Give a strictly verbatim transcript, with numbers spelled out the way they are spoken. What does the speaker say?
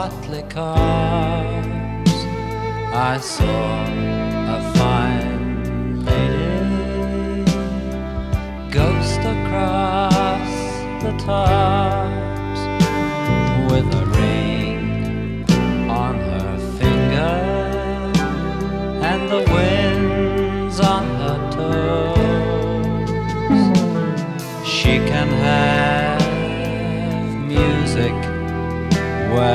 motley cars. I saw a fine lady ghost across the tar.